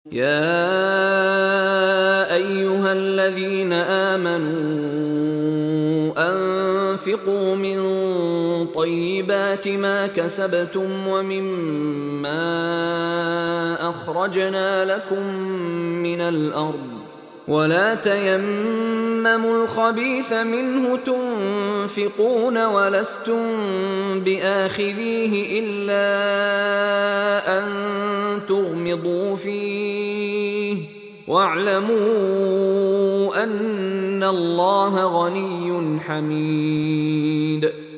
يا أيها الذين آمنوا أنفقوا من طيبات ما كسبتم ومما أخرجنا لكم من الأرض ولا تيمموا الخبيث منه تنفقون ولستم بآخذيه إلا أن تغمضوا فيه واعلموا أن الله غني حميد.